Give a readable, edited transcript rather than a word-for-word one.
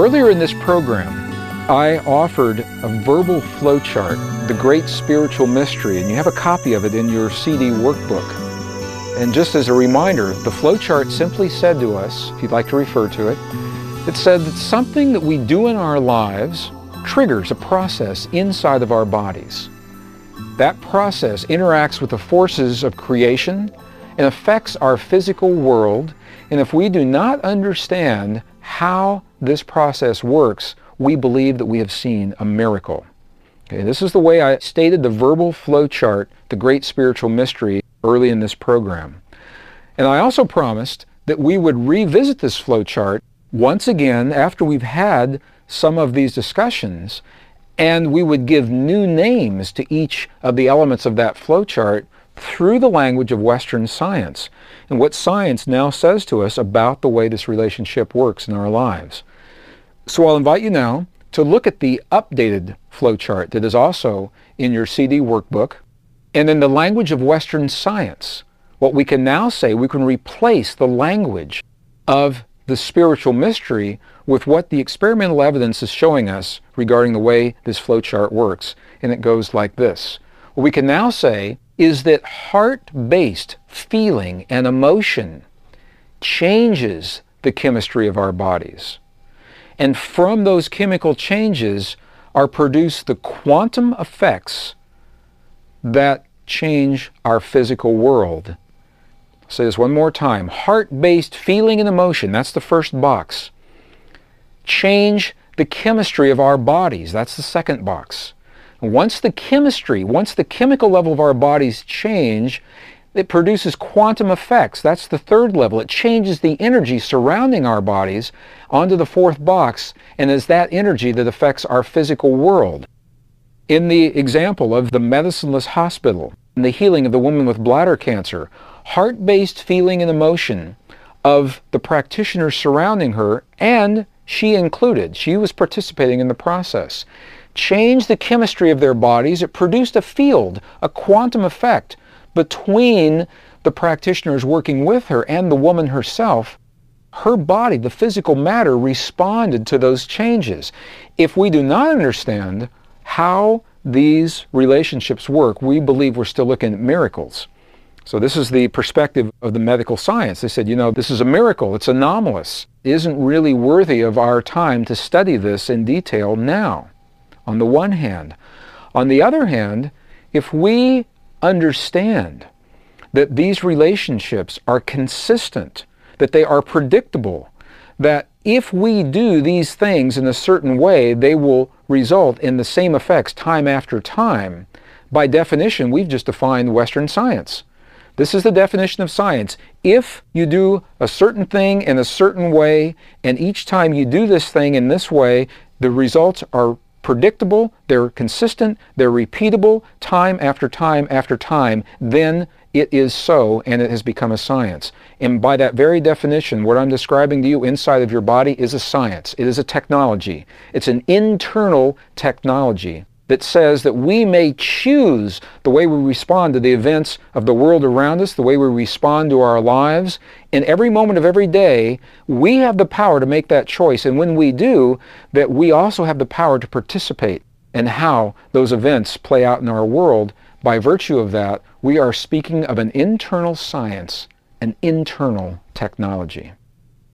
Earlier in this program, I offered a verbal flowchart, The Great Spiritual Mystery, and you have a copy of it in your CD workbook. And just as a reminder, the flowchart simply said to us, if you'd like to refer to it, it said that something that we do in our lives triggers a process inside of our bodies. That process interacts with the forces of creation and affects our physical world, and if we do not understand how this process works, we believe that we have seen a miracle. Okay, this is the way I stated the verbal flowchart, The Great Spiritual Mystery, early in this program. And I also promised that we would revisit this flowchart once again after we've had some of these discussions, and we would give new names to each of the elements of that flowchart through the language of Western science and what science now says to us about the way this relationship works in our lives. So I'll invite you now to look at the updated flowchart that is also in your CD workbook. And in the language of Western science, what we can now say, we can replace the language of the spiritual mystery with what the experimental evidence is showing us regarding the way this flowchart works. And it goes like this. What we can now say is that heart-based feeling and emotion changes the chemistry of our bodies. And from those chemical changes are produced the quantum effects that change our physical world. I'll say this one more time. Heart-based feeling and emotion, that's the first box. Change the chemistry of our bodies, that's the second box. Once the chemical level of our bodies change, it produces quantum effects. That's the third level. It changes the energy surrounding our bodies onto the fourth box, and it's that energy that affects our physical world. In the example of the medicineless hospital and the healing of the woman with bladder cancer, heart-based feeling and emotion of the practitioners surrounding her, and she included, she was participating in the process, changed the chemistry of their bodies. It produced a field, a quantum effect between the practitioners working with her and the woman herself. Her body, the physical matter, responded to those changes. If we do not understand how these relationships work, we believe we're still looking at miracles. So this is the perspective of the medical science. They said, this is a miracle. It's anomalous. It isn't really worthy of our time to study this in detail now, on the one hand. On the other hand, if we understand that these relationships are consistent, that they are predictable, that if we do these things in a certain way, they will result in the same effects time after time. By definition, we've just defined Western science. This is the definition of science. If you do a certain thing in a certain way, and each time you do this thing in this way, the results are predictable, they're consistent, they're repeatable time after time after time, then it is so, and it has become a science. And by that very definition, what I'm describing to you inside of your body is a science. It is a technology. It's an internal technology that says that we may choose the way we respond to the events of the world around us, the way we respond to our lives. In every moment of every day, we have the power to make that choice. And when we do, that we also have the power to participate in how those events play out in our world. By virtue of that, we are speaking of an internal science, an internal technology.